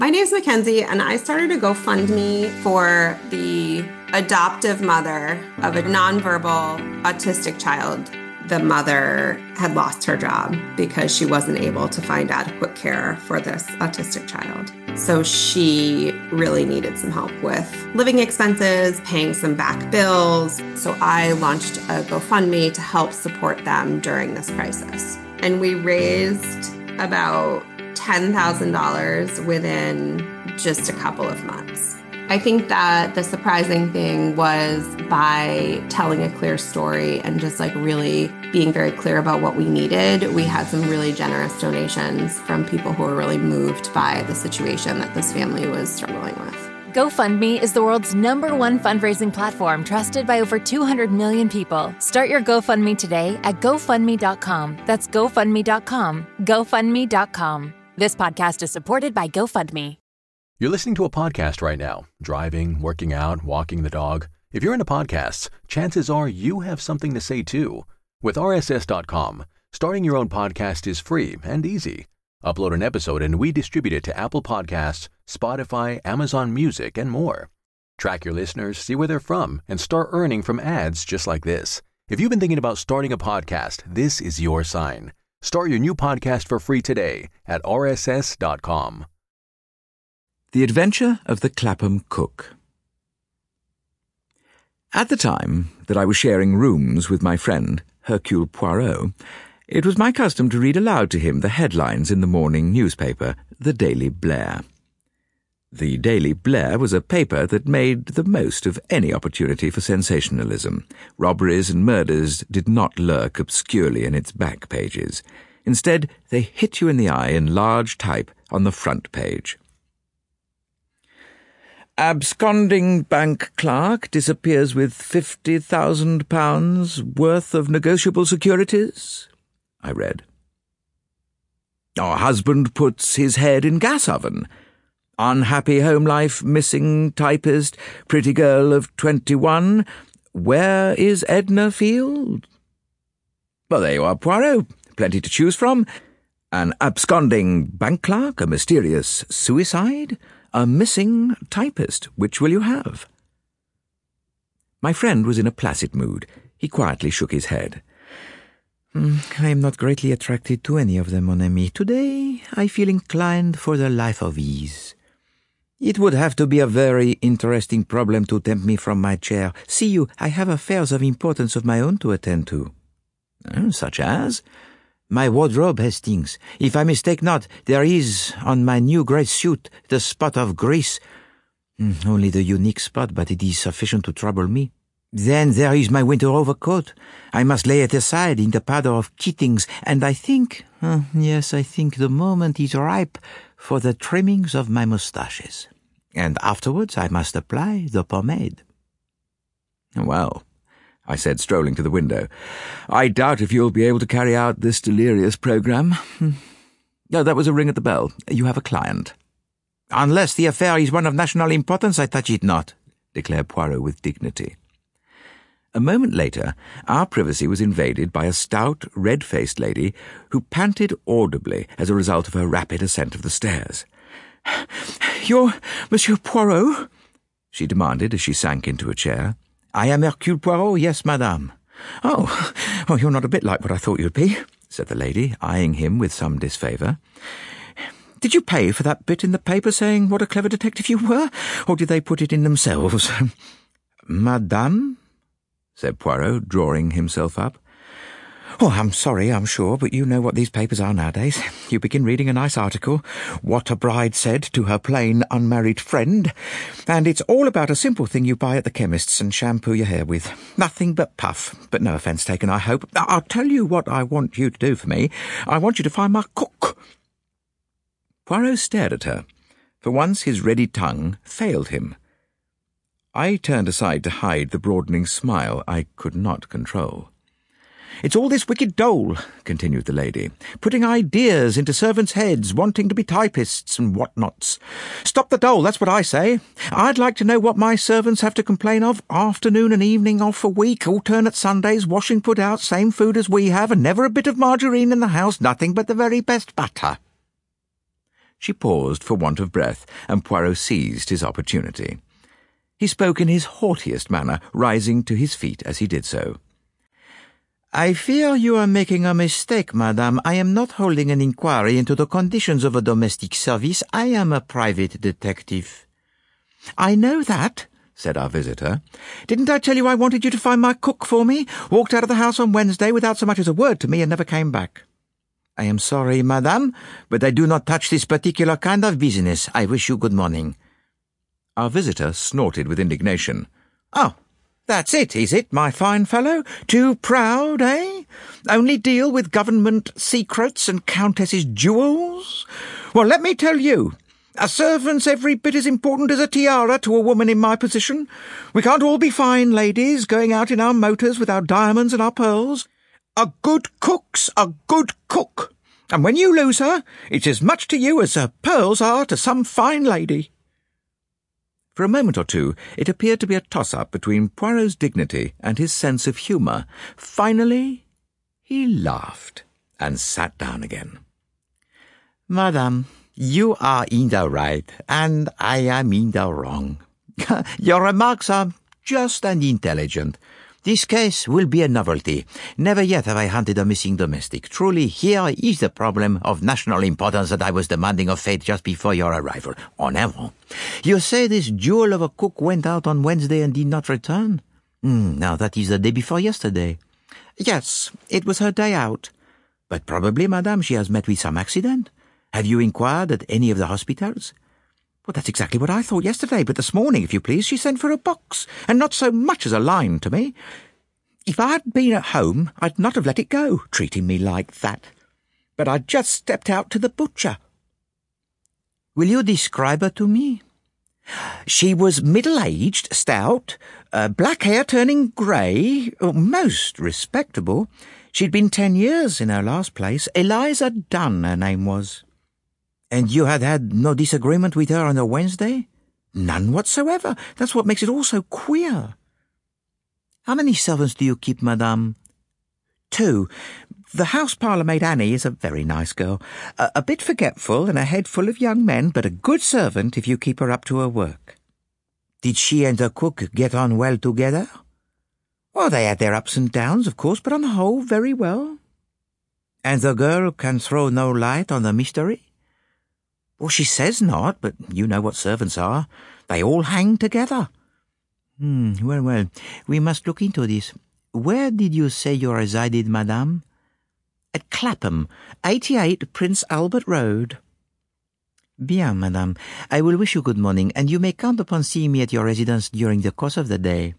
My name's Mackenzie, and I started a GoFundMe for the adoptive mother of a nonverbal autistic child. The mother had lost her job because she wasn't able to find adequate care for this autistic child. So she really needed some help with living expenses, paying some back bills. So I launched a GoFundMe to help support them during this crisis. And we raised about $10,000 within just a couple of months. I think that the surprising thing was by telling a clear story and just really being very clear about what we needed, we had some really generous donations from people who were really moved by the situation that this family was struggling with. GoFundMe is the world's #1 fundraising platform trusted by over 200 million people. Start your GoFundMe today at GoFundMe.com. That's GoFundMe.com. GoFundMe.com. This podcast is supported by GoFundMe. You're listening to a podcast right now, driving, working out, walking the dog. If you're into podcasts, chances are you have something to say too. With RSS.com, starting your own podcast is free and easy. Upload an episode and we distribute it to Apple Podcasts, Spotify, Amazon Music, and more. Track your listeners, see where they're from, and start earning from ads just like this. If you've been thinking about starting a podcast, this is your sign. Start your new podcast for free today at RSS.com. The Adventure of the Clapham Cook. At the time that I was sharing rooms with my friend, Hercule Poirot, it was my custom to read aloud to him the headlines in the morning newspaper, the Daily Blair. The Daily Blair was a paper that made the most of any opportunity for sensationalism. Robberies and murders did not lurk obscurely in its back pages. Instead, they hit you in the eye in large type on the front page. Absconding bank clerk disappears with £50,000 worth of negotiable securities, I read. Our husband puts his head in gas oven. Unhappy home life, missing typist, pretty girl of 21. Where is Edna Field? Well, there you are, Poirot. Plenty to choose from. An absconding bank clerk, a mysterious suicide, a missing typist. Which will you have? My friend was in a placid mood. He quietly shook his head. I am not greatly attracted to any of them, mon ami. Today, I feel inclined for the life of ease. It would have to be a very interesting problem to tempt me from my chair. See you, I have affairs of importance of my own to attend to. Such as? My wardrobe, Hastings. If I mistake not, there is, on my new grey suit, the spot of grease. Only the unique spot, but it is sufficient to trouble me. Then there is my winter overcoat. I must lay it aside in the powder of Keating's, and I think, yes, I think the moment is ripe for the trimmings of my moustaches. And afterwards I must apply the pomade. Well, I said, strolling to the window, I doubt if you'll be able to carry out this delirious programme. No, that was a ring at the bell. You have a client. Unless the affair is one of national importance, I touch it not, declared Poirot with dignity. A moment later, our privacy was invaded by a stout, red-faced lady who panted audibly as a result of her rapid ascent of the stairs. "You're Monsieur Poirot?" she demanded as she sank into a chair. "I am Hercule Poirot, yes, madame." Oh, you're not a bit like what I thought you'd be," said the lady, eyeing him with some disfavour. "Did you pay for that bit in the paper saying what a clever detective you were, or did they put it in themselves?" "Madame?" said Poirot, drawing himself up. "Oh, I'm sorry, I'm sure, but you know what these papers are nowadays. You begin reading a nice article, 'What a Bride Said to Her Plain Unmarried Friend,' and it's all about a simple thing you buy at the chemist's and shampoo your hair with. Nothing but puff, but no offence taken, I hope. I'll tell you what I want you to do for me. I want you to find my cook." Poirot stared at her. For once his ready tongue failed him. I turned aside to hide the broadening smile I could not control. "It's all this wicked dole," continued the lady, "putting ideas into servants' heads, wanting to be typists and what-nots. Stop the dole, that's what I say. I'd like to know what my servants have to complain of. Afternoon and evening off a week, alternate Sundays, washing put out, same food as we have, and never a bit of margarine in the house, nothing but the very best butter." She paused for want of breath, and Poirot seized his opportunity. He spoke in his haughtiest manner, rising to his feet as he did so. "I fear you are making a mistake, madame. I am not holding an inquiry into the conditions of a domestic service. I am a private detective." "I know that," said our visitor. "Didn't I tell you I wanted you to find my cook for me? Walked out of the house on Wednesday without so much as a word to me and never came back." "I am sorry, madame, but I do not touch this particular kind of business. I wish you good morning." Our visitor snorted with indignation. "Oh, that's it, is it, my fine fellow? Too proud, eh? Only deal with government secrets and countesses' jewels? Well, let me tell you, a servant's every bit as important as a tiara to a woman in my position. We can't all be fine ladies, going out in our motors with our diamonds and our pearls. A good cook's a good cook, and when you lose her, it's as much to you as her pearls are to some fine lady." For a moment or two, it appeared to be a toss-up between Poirot's dignity and his sense of humour. Finally, he laughed and sat down again. "Madame, you are in the right, and I am in the wrong. Your remarks are just and intelligent. This case will be a novelty. Never yet have I hunted a missing domestic. Truly, here is the problem of national importance that I was demanding of fate just before your arrival. En avant. You say this jewel of a cook went out on Wednesday and did not return? Now that is the day before yesterday. Yes, it was her day out. But probably, madame, she has met with some accident. Have you inquired at any of the hospitals? Well, that's exactly what I thought yesterday, but this morning, if you please, she sent for a box, and not so much as a line to me. If I'd been at home, I'd not have let it go, treating me like that. But I just stepped out to the butcher." "Will you describe her to me?" "She was middle-aged, stout, black hair turning grey, most respectable. She'd been 10 years in her last place. Eliza Dunn, her name was." "And you had no disagreement with her on a Wednesday?" "None whatsoever. That's what makes it all so queer." "How many servants do you keep, madame?" "2. The house parlour-maid Annie is a very nice girl. A bit forgetful and a head full of young men, but a good servant if you keep her up to her work." "Did she and her cook get on well together?" "Well, they had their ups and downs, of course, but on the whole, very well." "And the girl can throw no light on the mystery?" "Well, she says not, but you know what servants are. They all hang together." Well, we must look into this. Where did you say you resided, madame?" "At Clapham, 88 Prince Albert Road." "Bien, madame. I will wish you good morning, and you may count upon seeing me at your residence during the course of the day."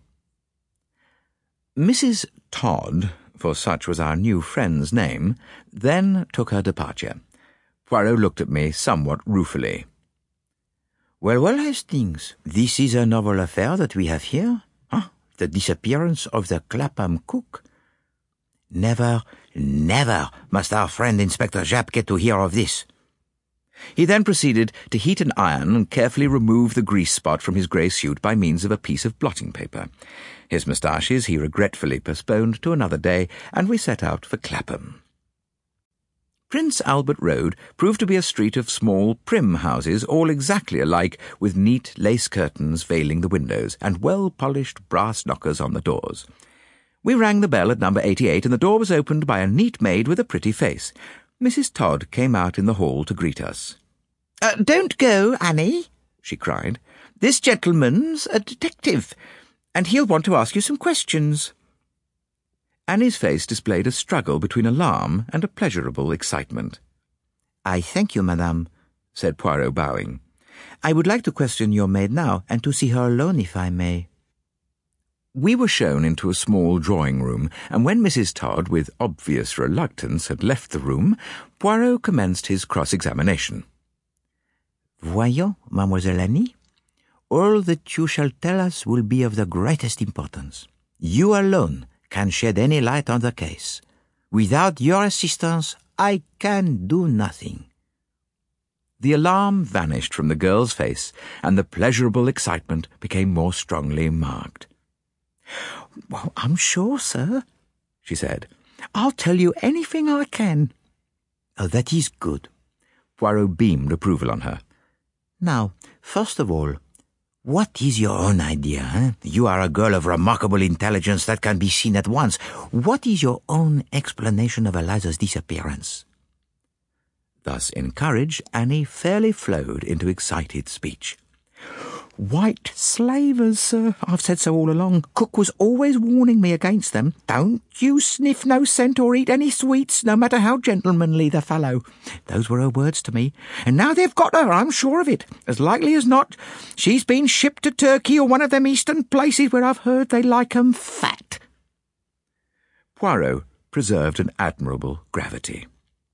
Mrs. Todd, for such was our new friend's name, then took her departure. Poirot looked at me somewhat ruefully. Well, Hastings, this is a novel affair that we have here. The disappearance of the Clapham cook. Never must our friend Inspector Japp get to hear of this." He then proceeded to heat an iron and carefully remove the grease spot from his grey suit by means of a piece of blotting paper. His moustaches he regretfully postponed to another day, and we set out for Clapham. Prince Albert Road proved to be a street of small, prim houses, all exactly alike, with neat lace curtains veiling the windows, and well-polished brass knockers on the doors. We rang the bell at number 88, and the door was opened by a neat maid with a pretty face. Mrs. Todd came out in the hall to greet us. "Don't go, Annie," she cried. "This gentleman's a detective, and he'll want to ask you some questions." Annie's face displayed a struggle between alarm and a pleasurable excitement. "I thank you, madame," said Poirot, bowing. "I would like to question your maid now, and to see her alone, if I may." We were shown into a small drawing-room, and when Mrs. Todd, with obvious reluctance, had left the room, Poirot commenced his cross-examination. "Voyons, Mademoiselle Annie, all that you shall tell us will be of the greatest importance. You alone can shed any light on the case. Without your assistance, I can do nothing." The alarm vanished from the girl's face, and the pleasurable excitement became more strongly marked. "Well, I'm sure, sir," she said. "I'll tell you anything I can." "Oh, that is good. Poirot beamed approval on her. Now, first of all, what is your own idea? Eh? You are a girl of remarkable intelligence that can be seen at once. What is your own explanation of Eliza's disappearance? Thus encouraged, Annie fairly flowed into excited speech. White slavers, sir. I've said so all along. Cook was always warning me against them. Don't you sniff no scent or eat any sweets, no matter how gentlemanly the fellow. Those were her words to me. And now they've got her, I'm sure of it. As likely as not, she's been shipped to Turkey or one of them eastern places where I've heard they like 'em fat. Poirot preserved an admirable gravity.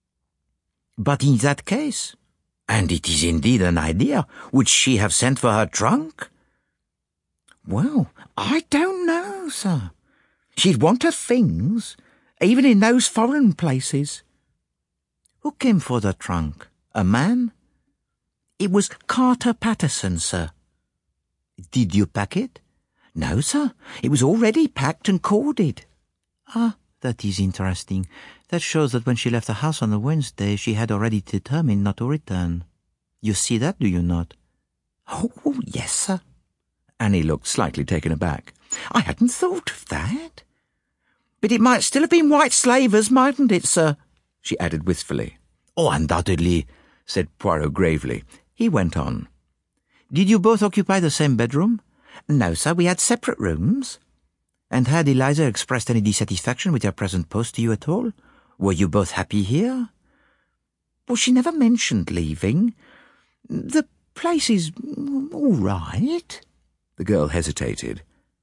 But in that case, and it is indeed an idea, would she have sent for her trunk? Well, I don't know, sir. She'd want her things, even in those foreign places. Who came for the trunk? A man? It was Carter Patterson, sir. Did you pack it? No, sir. It was already packed and corded. Ah, that is interesting. That shows that when she left the house on the Wednesday, she had already determined not to return. You see that, do you not? Oh, yes, sir. Annie looked slightly taken aback. I hadn't thought of that. But it might still have been white slavers, mightn't it, sir? She added wistfully. Oh, undoubtedly, said Poirot gravely. He went on. Did you both occupy the same bedroom? No, sir, we had separate rooms. And had Eliza expressed any dissatisfaction with her present post to you at all? Were you both happy here? Well, she never mentioned leaving. The place is all right. The girl hesitated.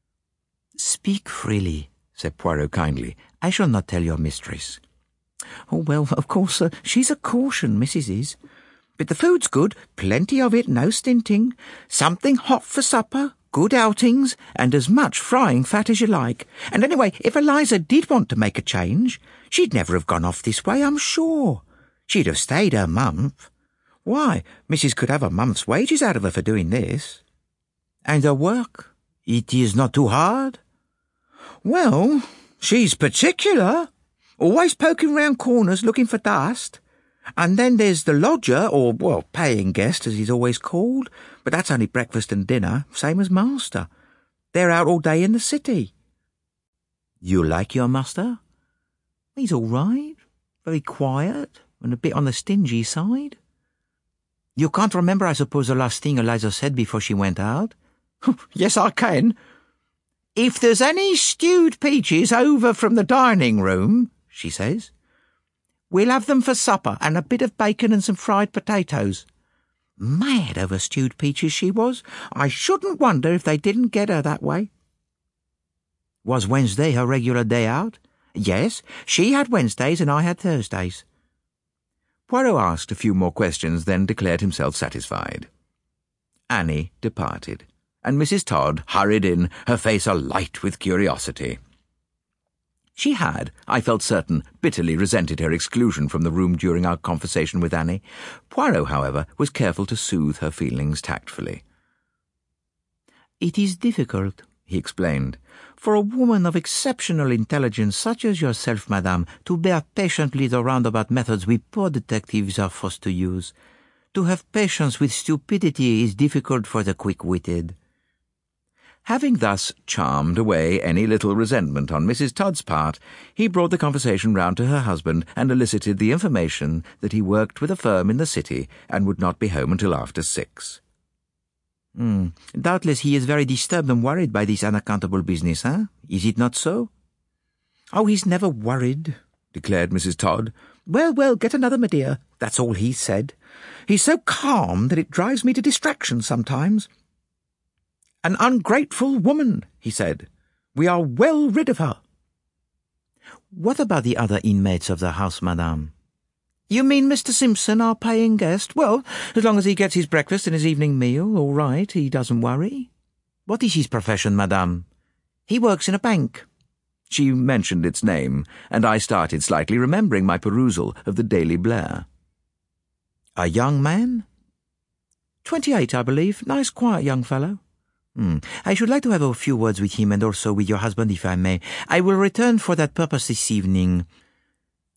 Speak freely, said Poirot kindly. I shall not tell your mistress. Oh, well, of course, she's a caution, Mrs. is. But the food's good, plenty of it, no stinting. Something hot for supper, good outings, and as much frying fat as you like. And anyway, if Eliza did want to make a change, she'd never have gone off this way, I'm sure. She'd have stayed her month. Why, Mrs. could have a month's wages out of her for doing this. And her work, it is not too hard? Well, she's particular. Always poking round corners looking for dust. And then there's the lodger, or, well, paying guest, as he's always called. But that's only breakfast and dinner, same as master. They're out all day in the city. You like your master? He's all right. Very quiet, and a bit on the stingy side. You can't remember, I suppose, the last thing Eliza said before she went out? Yes, I can. If there's any stewed peaches over from the dining room, she says, we'll have them for supper, and a bit of bacon and some fried potatoes. Mad over stewed peaches she was. I shouldn't wonder if they didn't get her that way. Was Wednesday her regular day out? Yes, she had Wednesdays and I had Thursdays. Poirot asked a few more questions, then declared himself satisfied. Annie departed, and Mrs. Todd hurried in, her face alight with curiosity. She had, I felt certain, bitterly resented her exclusion from the room during our conversation with Annie. Poirot, however, was careful to soothe her feelings tactfully. It is difficult, he explained, for a woman of exceptional intelligence such as yourself, madame, to bear patiently the roundabout methods we poor detectives are forced to use. To have patience with stupidity is difficult for the quick-witted. Having thus charmed away any little resentment on Mrs. Todd's part, he brought the conversation round to her husband and elicited the information that he worked with a firm in the city and would not be home until after 6. Doubtless he is very disturbed and worried by this unaccountable business, Is it not so? Oh, he's never worried, declared Mrs. Todd. Well, get another, my dear. That's all he said. He's so calm that it drives me to distraction sometimes. An ungrateful woman, he said. We are well rid of her. What about the other inmates of the house, madame? You mean Mr. Simpson, our paying guest? Well, as long as he gets his breakfast and his evening meal, all right, he doesn't worry. What is his profession, madame? He works in a bank. She mentioned its name, and I started slightly, remembering my perusal of the Daily Blair. A young man? 28, I believe. Nice, quiet young fellow. I should like to have a few words with him and also with your husband, if I may. I will return for that purpose this evening.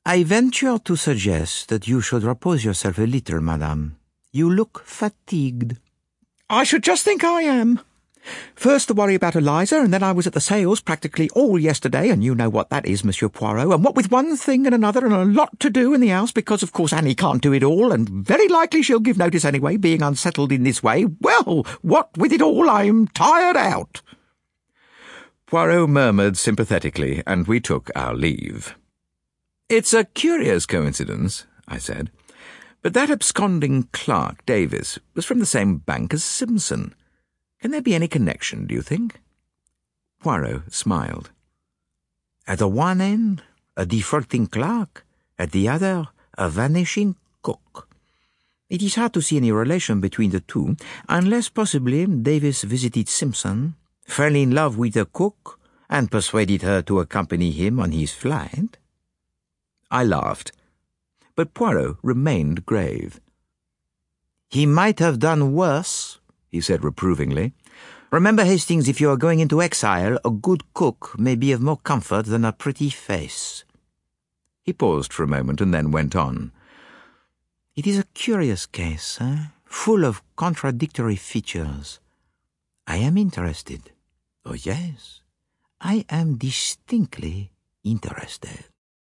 I venture to suggest that you should repose yourself a little, madame. You look fatigued. I should just think I am. First the worry about Eliza, and then I was at the sales practically all yesterday, and you know what that is, Monsieur Poirot, and what with one thing and another and a lot to do in the house, because of course Annie can't do it all, and very likely she'll give notice anyway, being unsettled in this way. Well, what with it all, I'm tired out. Poirot murmured sympathetically, and we took our leave. It's a curious coincidence, I said, but that absconding clerk, Davis, was from the same bank as Simpson. Can there be any connection, do you think? Poirot smiled. At the one end, a defaulting clerk. At the other, a vanishing cook. It is hard to see any relation between the two, unless possibly Davis visited Simpson, fell in love with the cook, and persuaded her to accompany him on his flight. I laughed, but Poirot remained grave. He might have done worse, he said reprovingly. Remember, Hastings, if you are going into exile, a good cook may be of more comfort than a pretty face. He paused for a moment and then went on. It is a curious case, full of contradictory features. I am interested. Oh, yes, I am distinctly interested.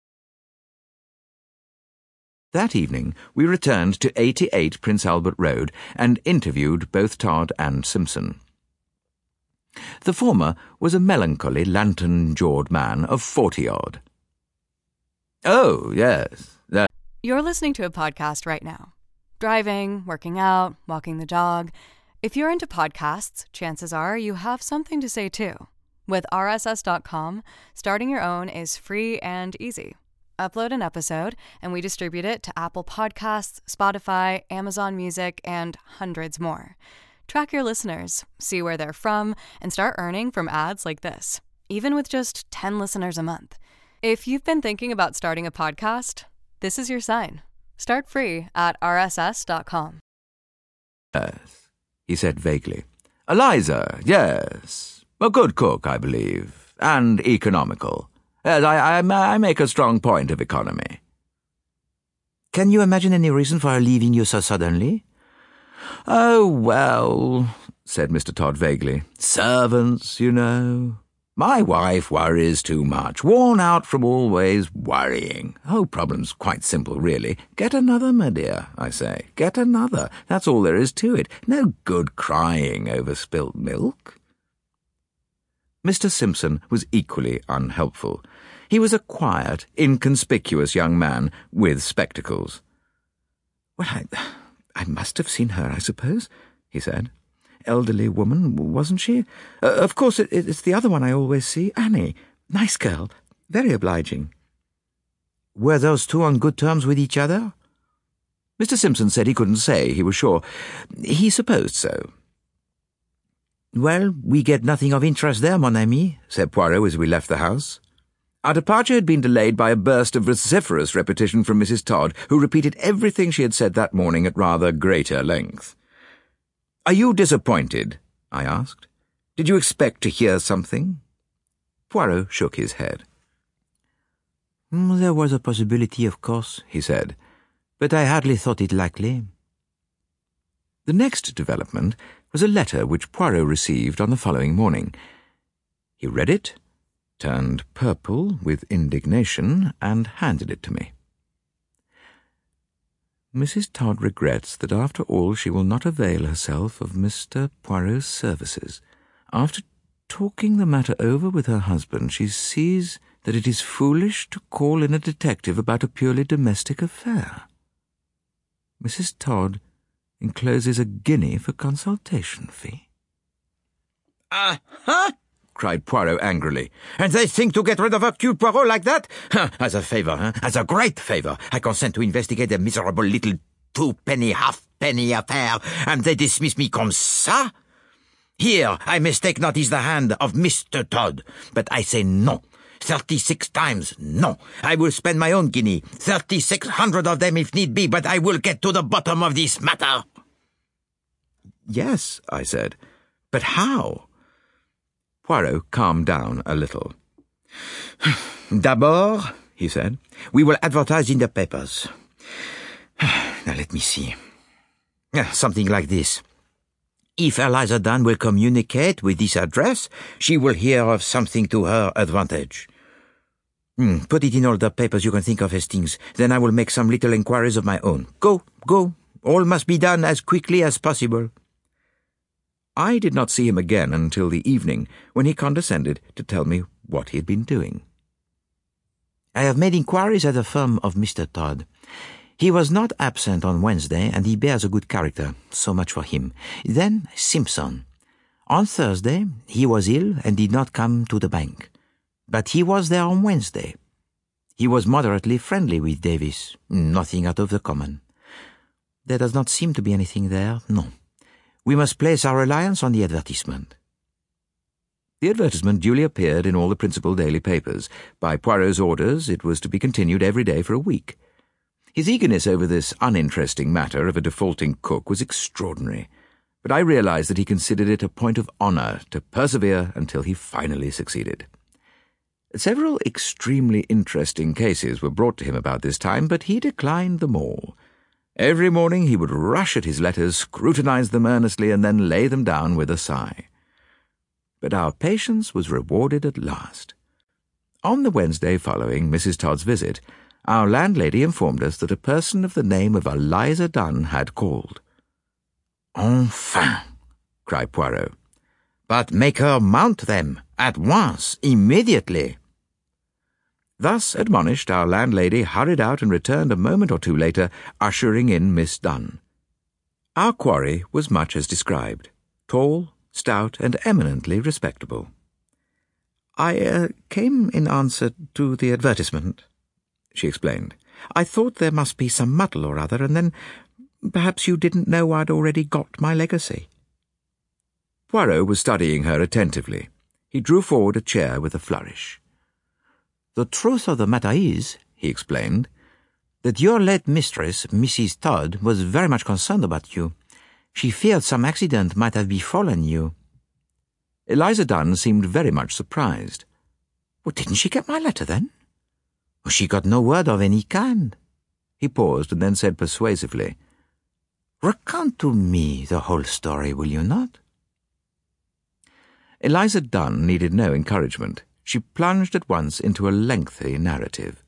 That evening we returned to 88 Prince Albert Road and interviewed both Todd and Simpson. The former was a melancholy, lantern-jawed man of 40-odd. Oh, yes. You're listening to a podcast right now. Driving, working out, walking the dog. If you're into podcasts, chances are you have something to say too. With RSS.com, starting your own is free and easy. Upload an episode, and we distribute it to Apple Podcasts, Spotify, Amazon Music, and hundreds more. Track your listeners, see where they're from, and start earning from ads like this, even with just 10 listeners a month. If you've been thinking about starting a podcast, this is your sign. Start free at RSS.com. Yes, he said vaguely. Eliza, yes. A good cook, I believe, and economical. Yes, I make a strong point of economy. Can you imagine any reason for her leaving you so suddenly? Oh, well, said Mr. Todd vaguely. Servants, you know. My wife worries too much, worn out from always worrying. The whole problem's quite simple, really. Get another, my dear, I say. Get another. That's all there is to it. No good crying over spilt milk. Mr. Simpson was equally unhelpful. He was a quiet, inconspicuous young man with spectacles. Well, I must have seen her, I suppose, he said. Elderly woman, wasn't she? Of course, it's the other one I always see, Annie. Nice girl, very obliging. Were those two on good terms with each other? Mr. Simpson said he couldn't say, he was sure. He supposed so. Well, we get nothing of interest there, mon ami, said Poirot as we left the house. Our departure had been delayed by a burst of vociferous repetition from Mrs. Todd, who repeated everything she had said that morning at rather greater length. "Are you disappointed?" I asked. "Did you expect to hear something?" Poirot shook his head. "There was a possibility, of course," he said, "but I hardly thought it likely." The next development was a letter which Poirot received on the following morning. He read it, turned purple with indignation, and handed it to me. "Mrs. Todd regrets that after all she will not avail herself of Mr. Poirot's services. After talking the matter over with her husband, she sees that it is foolish to call in a detective about a purely domestic affair. Mrs. Todd encloses a guinea for consultation fee." "Aha!" cried Poirot angrily. "And they think to get rid of Hercule Poirot like that? As a favour, as a great favour, I consent to investigate the miserable little two-penny, half-penny affair, and they dismiss me comme ça? Here, I mistake not is the hand of Mr. Todd, but I say no. 36 times no. I will spend my own guinea, 3,600 of them if need be, but I will get to the bottom of this matter." "Yes," I said, "but how?" Poirot calmed down a little. "D'abord," he said. "We will advertise in the papers. Now let me see. Something like this. If Eliza Dunn will communicate with this address, she will hear of something to her advantage. Put it in all the papers you can think of, Hastings. Then I will make some little inquiries of my own. Go. All must be done as quickly as possible." I did not see him again until the evening, when he condescended to tell me what he had been doing. "I have made inquiries at the firm of Mr. Todd. He was not absent on Wednesday, and he bears a good character. So much for him. Then Simpson. On Thursday, he was ill and did not come to the bank. But he was there on Wednesday. He was moderately friendly with Davis. Nothing out of the common. There does not seem to be anything there, no. We must place our reliance on the advertisement." The advertisement duly appeared in all the principal daily papers. By Poirot's orders, it was to be continued every day for a week. His eagerness over this uninteresting matter of a defaulting cook was extraordinary, but I realized that he considered it a point of honor to persevere until he finally succeeded. Several extremely interesting cases were brought to him about this time, but he declined them all. Every morning he would rush at his letters, scrutinize them earnestly, and then lay them down with a sigh. But our patience was rewarded at last. On the Wednesday following Mrs. Todd's visit, our landlady informed us that a person of the name of Eliza Dunn had called. "Enfin!" cried Poirot. "But make her mount them, at once, immediately." Thus admonished, our landlady hurried out and returned a moment or two later, ushering in Miss Dunn. Our quarry was much as described, tall, stout, and eminently respectable. "I came in answer to the advertisement," she explained. "I thought there must be some muddle or other, and then perhaps you didn't know I'd already got my legacy." Poirot was studying her attentively. He drew forward a chair with a flourish. "The truth of the matter is," he explained, "that your late mistress, Mrs. Todd, was very much concerned about you. She feared some accident might have befallen you." Eliza Dunn seemed very much surprised. "Well, didn't she get my letter, then?" "Well, she got no word of any kind." He paused and then said persuasively, "Recount to me the whole story, will you not?" Eliza Dunn needed no encouragement. She plunged at once into a lengthy narrative.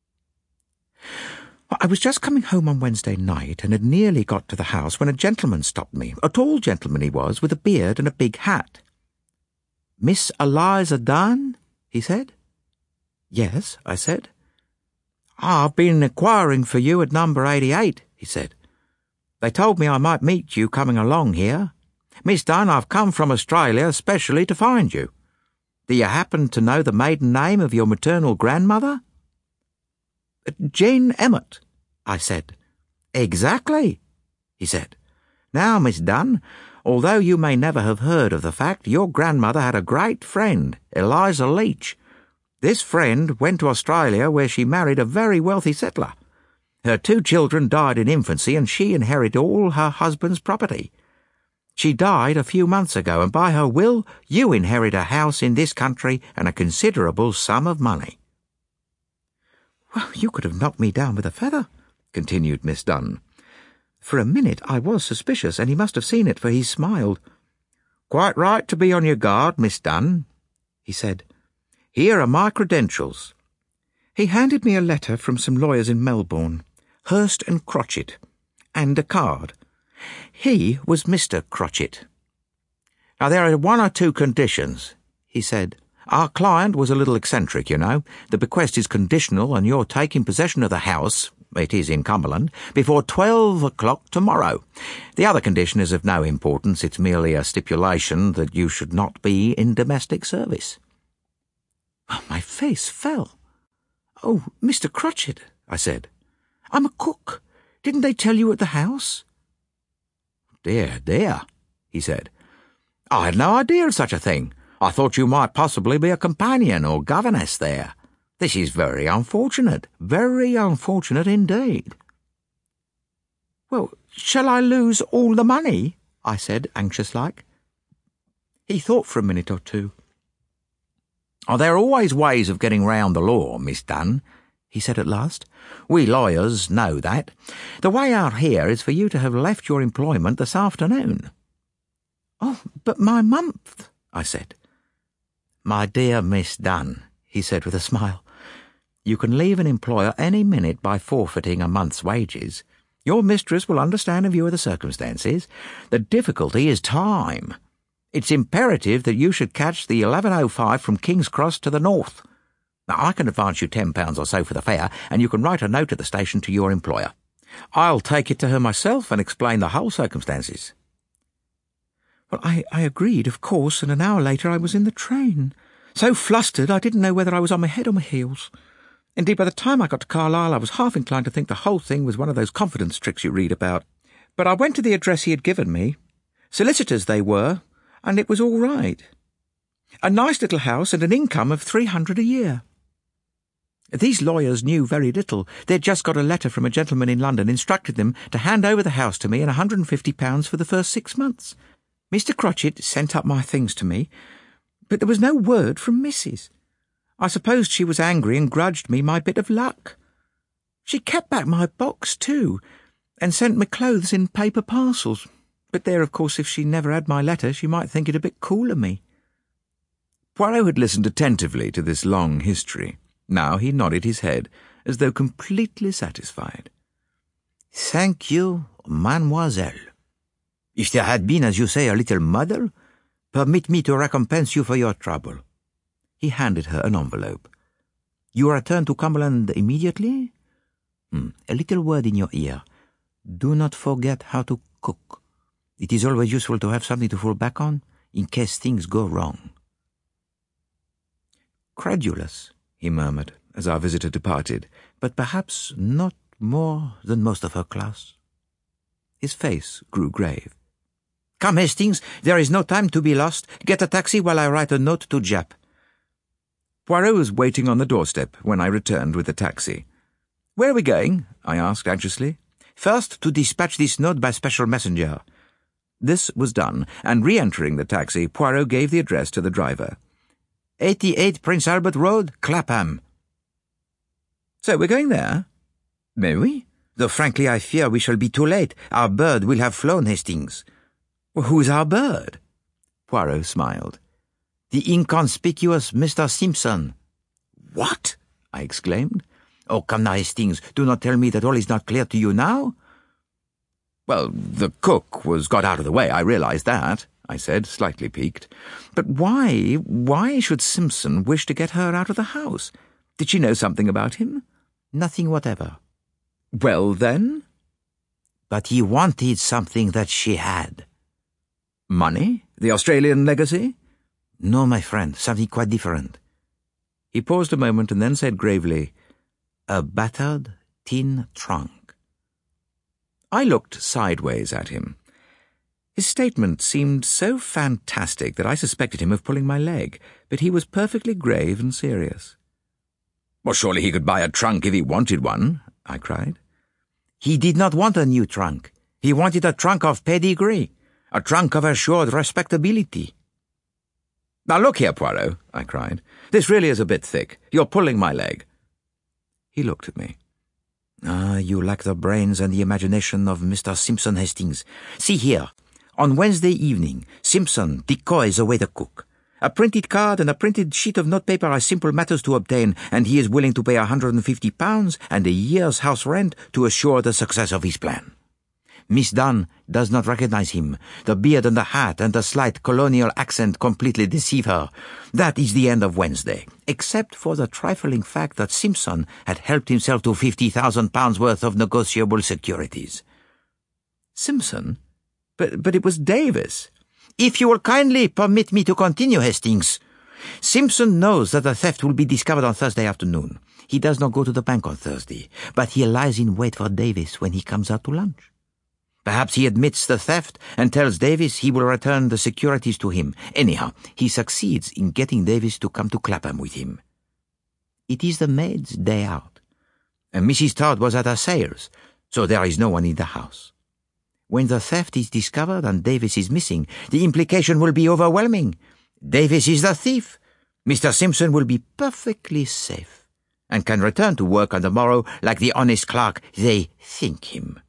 "I was just coming home on Wednesday night and had nearly got to the house when a gentleman stopped me. A tall gentleman he was, with a beard and a big hat. 'Miss Eliza Dunn?' he said. 'Yes,' I said. 'I've been inquiring for you at number 88, he said. 'They told me I might meet you coming along here. Miss Dunn, I've come from Australia especially to find you. Do you happen to know the maiden name of your maternal grandmother?' 'Jane Emmett,' I said. 'Exactly,' he said. 'Now, Miss Dunn, although you may never have heard of the fact, your grandmother had a great friend, Eliza Leach. This friend went to Australia, where she married a very wealthy settler. Her 2 children died in infancy, and she inherited all her husband's property. She died a few months ago, and by her will you inherit a house in this country and a considerable sum of money.'" "Well, you could have knocked me down with a feather," continued Miss Dunn. "For a minute I was suspicious, and he must have seen it, for he smiled. 'Quite right to be on your guard, Miss Dunn,' he said. 'Here are my credentials.' He handed me a letter from some lawyers in Melbourne, Hurst and Crotchet, and a card. He was Mr. Crotchet. 'Now, there are 1 or 2 conditions,' he said. 'Our client was a little eccentric, you know. The bequest is conditional on your taking possession of the house, it is in Cumberland, before 12 o'clock tomorrow. The other condition is of no importance. It's merely a stipulation that you should not be in domestic service.' Well, my face fell. 'Oh, Mr. Crotchet,' I said. 'I'm a cook. Didn't they tell you at the house?' 'Dear,' he said. 'I had no idea of such a thing. I thought you might possibly be a companion or governess there. This is very unfortunate indeed.' 'Well, shall I lose all the money?' I said, anxious-like. He thought for a minute or two. 'Oh, there are always ways of getting round the law, Miss Dunn,' he said at last. "We lawyers know that. The way out here is for you to have left your employment this afternoon." "Oh, but my month," I said. "My dear Miss Dunn," he said with a smile, "you can leave an employer any minute by forfeiting a month's wages. Your mistress will understand in view of the circumstances. The difficulty is time. It's imperative that you should catch the 11:05 from King's Cross to the north. Now, I can advance you £10 or so for the fare, and you can write a note at the station to your employer. I'll take it to her myself and explain the whole circumstances." Well, I agreed, of course, and an hour later I was in the train. So flustered I didn't know whether I was on my head or my heels. Indeed, by the time I got to Carlisle, I was half inclined to think the whole thing was one of those confidence tricks you read about. But I went to the address he had given me. Solicitors they were, and it was all right. A nice little house and an income of £300 a year. These lawyers knew very little. They'd just got a letter from a gentleman in London instructing them to hand over the house to me and £150 for the first 6 months. Mr. Crotchet sent up my things to me, but there was no word from Mrs. I supposed she was angry and grudged me my bit of luck. She kept back my box, too, and sent me clothes in paper parcels. But there, of course, if she never had my letter, she might think it a bit cool of me. Poirot had listened attentively to this long history. Now he nodded his head, as though completely satisfied. "Thank you, mademoiselle. If there had been, as you say, a little muddle, permit me to recompense you for your trouble." He handed her an envelope. "You return to Cumberland immediately? A little word in your ear. Do not forget how to cook. It is always useful to have something to fall back on, in case things go wrong." "Credulous," he murmured, as our visitor departed, "but perhaps not more than most of her class." His face grew grave. "Come, Hastings, there is no time to be lost. Get a taxi while I write a note to Jap." Poirot was waiting on the doorstep when I returned with the taxi. "Where are we going?" I asked anxiously. "First, to dispatch this note by special messenger." This was done, and re-entering the taxi, Poirot gave the address to the driver. 88 Prince Albert Road, Clapham." "So we're going there?" "Mais oui, though frankly I fear we shall be too late. Our bird will have flown, Hastings." Well, who is our bird?" Poirot smiled. "The inconspicuous Mr. Simpson." "What?" I exclaimed. "Oh, come now, Hastings, do not tell me that all is not clear to you now." "Well, the cook was got out of the way, I realized that," I said, slightly piqued. "But why should Simpson wish to get her out of the house? Did she know something about him?" "Nothing whatever." "Well, then?" "But he wanted something that she had." "Money? The Australian legacy?" "No, my friend, something quite different." He paused a moment and then said gravely, "A battered tin trunk." I looked sideways at him. His statement seemed so fantastic that I suspected him of pulling my leg, but he was perfectly grave and serious. "Well, surely he could buy a trunk if he wanted one," I cried. "He did not want a new trunk. He wanted a trunk of pedigree, a trunk of assured respectability." "Now look here, Poirot," I cried. "This really is a bit thick. You're pulling my leg." He looked at me. "Ah, you lack the brains and the imagination of Mr. Simpson, Hastings. See here. On Wednesday evening, Simpson decoys away the cook. A printed card and a printed sheet of notepaper are simple matters to obtain, and he is willing to pay £150 and a year's house rent to assure the success of his plan. Miss Dunn does not recognize him. The beard and the hat and the slight colonial accent completely deceive her. That is the end of Wednesday, except for the trifling fact that Simpson had helped himself to £50,000 worth of negotiable securities." "Simpson? But it was Davis." "If you will kindly permit me to continue, Hastings. Simpson knows that the theft will be discovered on Thursday afternoon. He does not go to the bank on Thursday, but he lies in wait for Davis when he comes out to lunch. Perhaps he admits the theft and tells Davis he will return the securities to him. Anyhow, he succeeds in getting Davis to come to Clapham with him. It is the maid's day out, and Mrs. Todd was at her sales, so there is no one in the house. When the theft is discovered and Davis is missing, the implication will be overwhelming. Davis is the thief. Mr. Simpson will be perfectly safe, and can return to work on the morrow like the honest clerk they think him.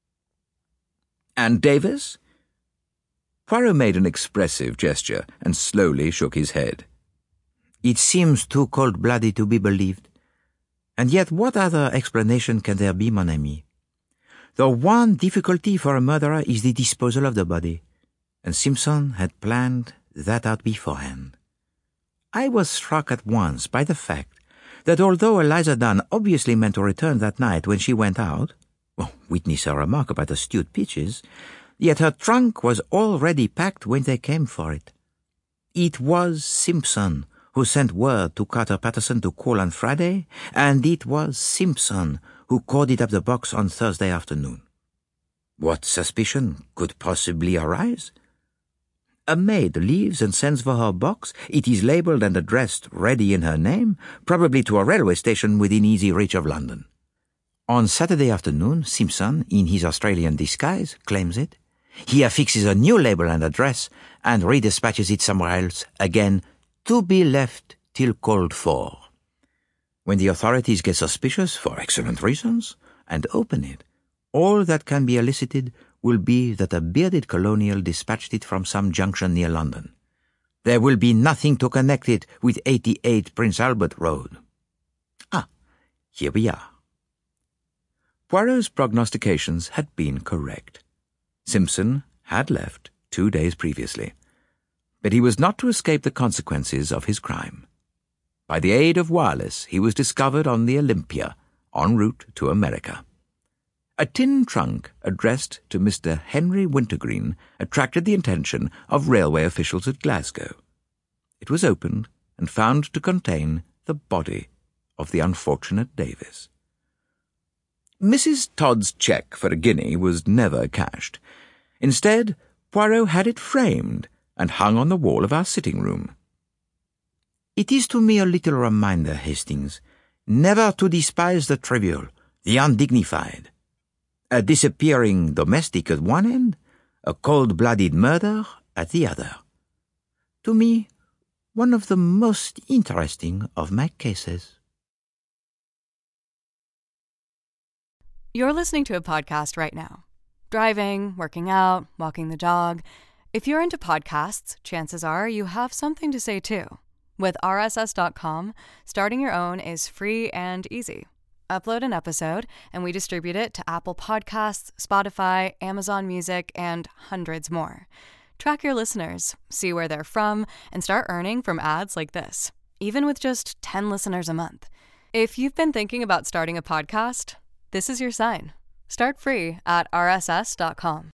And Davis? Poirot made an expressive gesture and slowly shook his head. It seems too cold-blooded to be believed. And yet what other explanation can there be, mon ami? The one difficulty for a murderer is the disposal of the body, and Simpson had planned that out beforehand. I was struck at once by the fact that although Eliza Dunn obviously meant to return that night when she went out, witness her remark about the stewed peaches, yet her trunk was already packed when they came for it. It was Simpson who sent word to Carter Patterson to call on Friday, and it was Simpson who corded up the box on Thursday afternoon. What suspicion could possibly arise? A maid leaves and sends for her box. It is labelled and addressed ready in her name, probably to a railway station within easy reach of London. On Saturday afternoon, Simpson, in his Australian disguise, claims it. He affixes a new label and address and redispatches it somewhere else, again, to be left till called for. When the authorities get suspicious, for excellent reasons, and open it, all that can be elicited will be that a bearded colonial dispatched it from some junction near London. There will be nothing to connect it with 88 Prince Albert Road. Here we are. Poirot's prognostications had been correct. Simpson had left 2 days previously, but he was not to escape the consequences of his crime. By the aid of wireless, he was discovered on the Olympia, en route to America. A tin trunk addressed to Mr. Henry Wintergreen attracted the attention of railway officials at Glasgow. It was opened and found to contain the body of the unfortunate Davis. Mrs. Todd's cheque for £1 was never cashed. Instead, Poirot had it framed and hung on the wall of our sitting room. It is to me a little reminder, Hastings, never to despise the trivial, the undignified. A disappearing domestic at one end, a cold-blooded murder at the other. To me, one of the most interesting of my cases. You're listening to a podcast right now. Driving, working out, walking the dog. If you're into podcasts, chances are you have something to say too. With RSS.com, starting your own is free and easy. Upload an episode, and we distribute it to Apple Podcasts, Spotify, Amazon Music, and hundreds more. Track your listeners, see where they're from, and start earning from ads like this, even with just 10 listeners a month. If you've been thinking about starting a podcast, this is your sign. Start free at RSS.com.